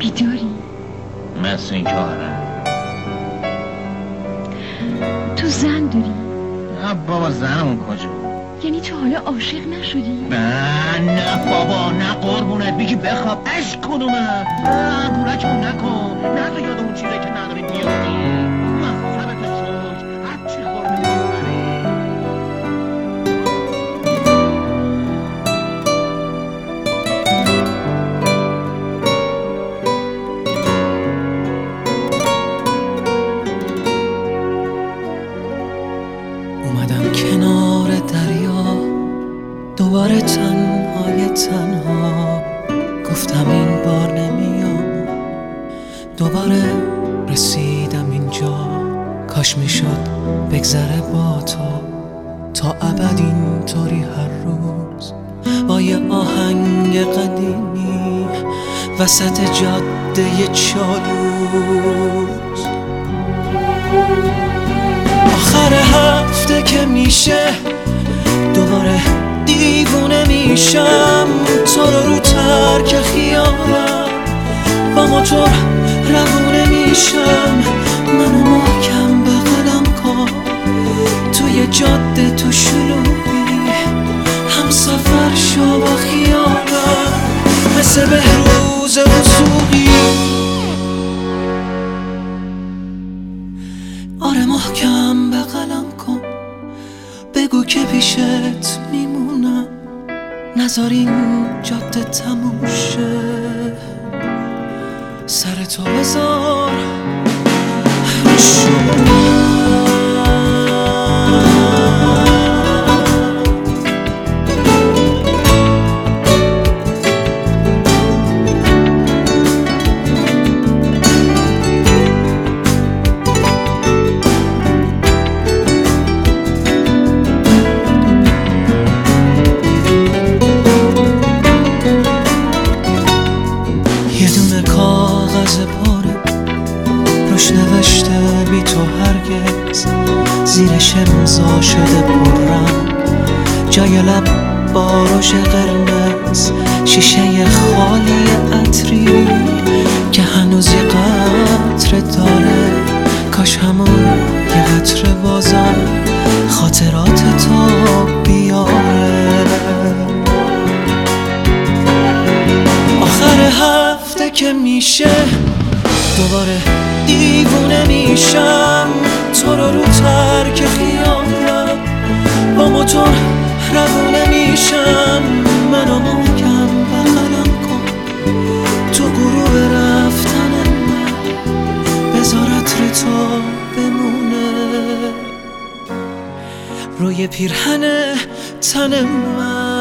بیداری؟ مثل این که آره. تو زن داری؟ نه بابا زنمون کجا؟ یعنی تو حالا عاشق نشدی؟ نه بابا نه قربونت بگی بخواب عشق کنومه بورکمون نکن نه تو یاد اون چیزه که نداری بیافتی مصابت شد هرچی خورده میبری. اومدم کنار دریا دوباره تنها گفتم این بار نمیام دوباره رسیدم اینجا کاش میشد بگذره با تو تا ابد اینطوری هر روز با یه آهنگ قدیمی وسط جاده چالوس آخر هفته که میشه دوباره دیوونه میشم تو رو ترک خیالم با موتور روونه میشم منو محکم بغلم کن توی جاده تو شلوغی هم سفر شو با خیالم مثل بهروز وثوقی آره محکم بغلم کن بگو که پیشت میمونم نذار این جاده تموم شه سر تو بذار یه دونه کاغذ پاره روش نوشته بی تو هرگز زیرش امضا شده پررنگ جای لب با رژ قرمز شیشه خالی عطری که هنوز یه قطره داره کاش همون یه قطره بازم خاطرات تو بیاره آخر هفته که میشه دوباره دیوونه میشم تو رو ترک خیالم با موتور روونه میشم منو محکم بغلم کن تو غروب رفتن من بذار عطر تو بمونه روی پیرهن تن من